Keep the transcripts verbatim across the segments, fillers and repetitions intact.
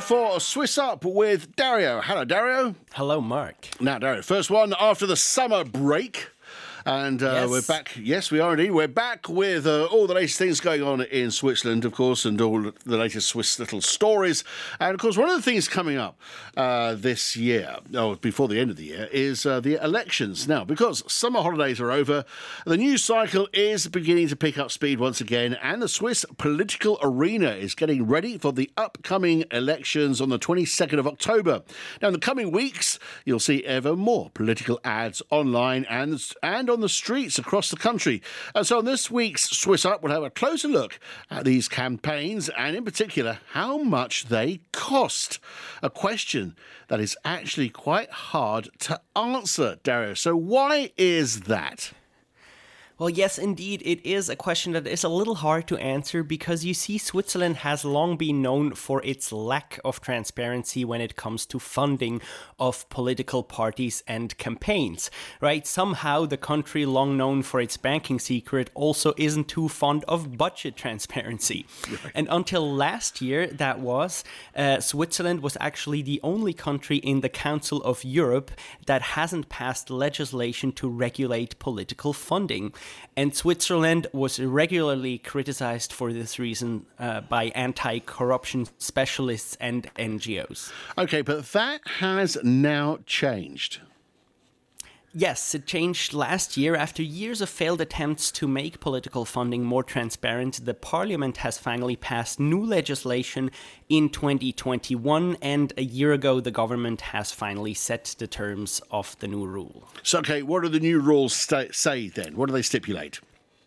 for Swiss Up with Dario. Hello, Dario. Hello, Mark. Now, Dario, first one after the summer break. And uh, yes. we're back. Yes, we are indeed. We're back with uh, all the latest things going on in Switzerland, of course, and all the latest Swiss little stories. And, of course, one of the things coming up uh, this year, or before the end of the year, is uh, the elections. Now, because summer holidays are over, the news cycle is beginning to pick up speed once again, and the Swiss political arena is getting ready for the upcoming elections on the twenty-second of October. Now, in the coming weeks, you'll see ever more political ads online and, and on the streets across the country. And so on this week's Swiss Up, we'll have a closer look at these campaigns and in particular how much they cost. A question that is actually quite hard to answer, Dario. So why is that? Well, yes, indeed, it is a question that is a little hard to answer because you see, Switzerland has long been known for its lack of transparency when it comes to funding of political parties and campaigns, right? Somehow the country, long known for its banking secret, also isn't too fond of budget transparency. Right. And until last year, that was, uh, Switzerland was actually the only country in the Council of Europe that hasn't passed legislation to regulate political funding. And Switzerland was regularly criticized for this reason uh, by anti-corruption specialists and N G Os. Okay, but that has now changed. Yes, it changed last year. After years of failed attempts to make political funding more transparent, the parliament has finally passed new legislation in twenty twenty-one, and a year ago the government has finally set the terms of the new rule. So, okay, what do the new rules sta- say then? What do they stipulate?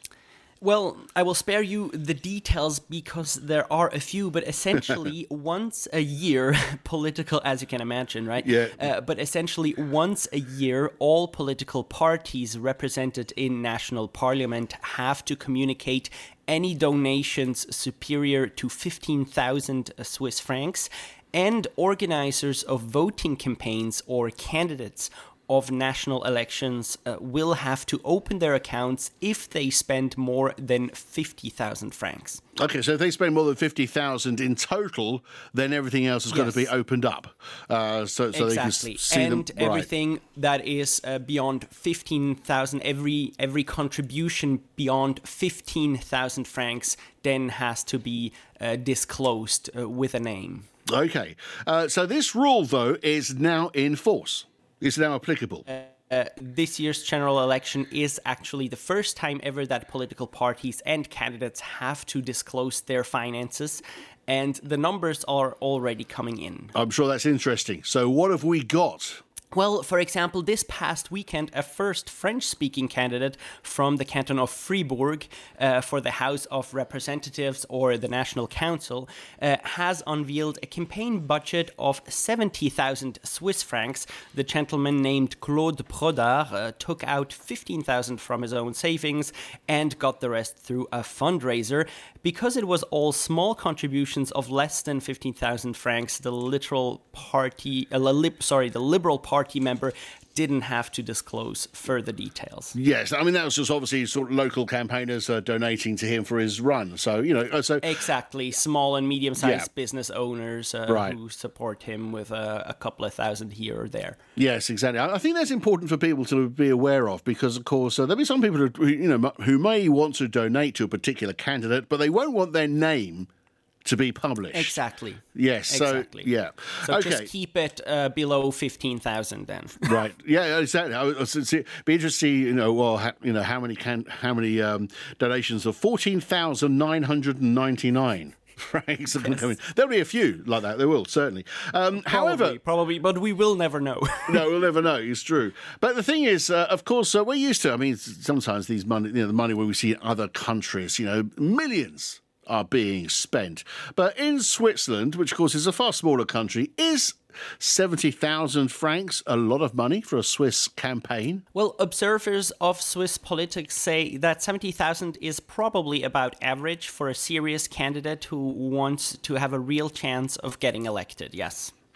Well, I will spare you the details because there are a few, but essentially once a year, political, as you can imagine, right? Yeah. Uh, but essentially once a year, all political parties represented in national parliament have to communicate any donations superior to fifteen thousand Swiss francs, and organizers of voting campaigns or candidates of national elections uh, will have to open their accounts if they spend more than fifty thousand francs. Okay, so if they spend more than fifty thousand in total, then everything else is yes. going to be opened up. Uh, so so exactly. they can see and them. Right. Everything that is uh, beyond fifteen thousand, every every contribution beyond fifteen thousand francs then has to be uh, disclosed uh, with a name. Okay, uh, so this rule, though, is now in force. It's now applicable. Uh, uh, this year's general election is actually the first time ever that political parties and candidates have to disclose their finances, and the numbers are already coming in. I'm sure that's interesting. So what have we got? Well, for example, this past weekend, a first French-speaking candidate from the canton of Fribourg uh, for the House of Representatives or the National Council uh, has unveiled a campaign budget of seventy thousand Swiss francs. The gentleman named Claude Prodard uh, took out fifteen thousand from his own savings and got the rest through a fundraiser. Because it was all small contributions of less than fifteen thousand francs, the literal party, uh, lib, sorry, the Liberal Party Party member didn't have to disclose further details. Yes, I mean, that was just obviously sort of local campaigners uh, donating to him for his run. So, you know, so... Exactly. Small and medium-sized yeah. business owners uh, right. who support him with uh, a couple of thousand here or there. Yes, exactly. I think that's important for people to be aware of because, of course, uh, there'll be some people who, you know, who may want to donate to a particular candidate, but they won't want their name to be published. Exactly. Yes. Exactly. So, yeah. So okay. just keep it uh, below fifteen thousand then. Right. Yeah, exactly. I was, it'd be interesting to see, you know, well, ha, you know, how many can, how many um, donations of fourteen thousand nine hundred ninety-nine francs are going to come in. There'll be a few like that. There will, certainly. Um, probably, however... Probably, but we will never know. No, we'll never know. It's true. But the thing is, uh, of course, uh, we're used to, I mean, sometimes these money, you know, the money when we see in other countries, you know, millions are being spent. But in Switzerland, which of course is a far smaller country, is seventy thousand francs a lot of money for a Swiss campaign? Well, observers of Swiss politics say that seventy thousand is probably about average for a serious candidate who wants to have a real chance of getting elected, yes.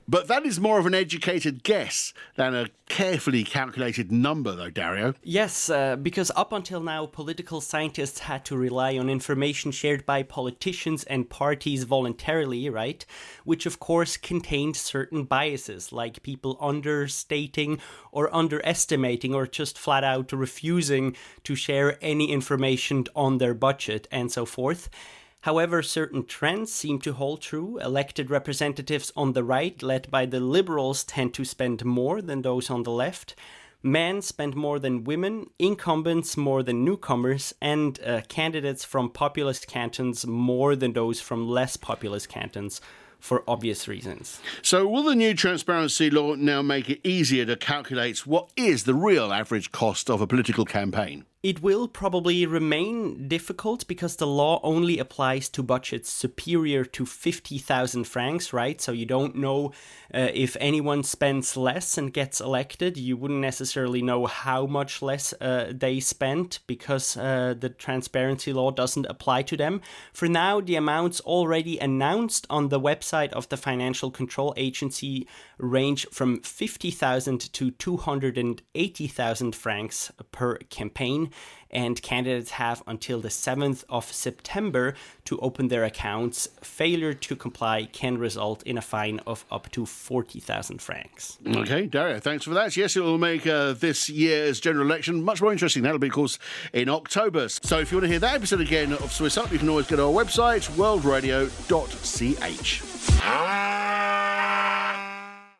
But that is more of an educated guess than a carefully calculated number, though, Dario. Yes, uh, because up until now, political scientists had to rely on information shared by politicians and parties voluntarily, right? Which, of course, contained certain biases, like people understating or underestimating or just flat out refusing to share any information on their budget and so forth. However, certain trends seem to hold true. Elected representatives on the right, led by the Liberals, tend to spend more than those on the left. Men spend more than women, incumbents more than newcomers, and uh, candidates from populist cantons more than those from less populous cantons, for obvious reasons. So will the new transparency law now make it easier to calculate what is the real average cost of a political campaign? It will probably remain difficult because the law only applies to budgets superior to fifty thousand francs, right? So you don't know uh, if anyone spends less and gets elected. You wouldn't necessarily know how much less uh, they spent because uh, the transparency law doesn't apply to them. For now, the amounts already announced on the website of the Financial Control Agency range from fifty thousand to two hundred eighty thousand francs per campaign. And candidates have until the seventh of September to open their accounts. Failure to comply can result in a fine of up to forty thousand francs. Okay, Dario, thanks for that. Yes, it will make uh, this year's general election much more interesting. That'll be, of course, in October. So if you want to hear that episode again of Swiss Up, you can always go to our website, world radio dot c h.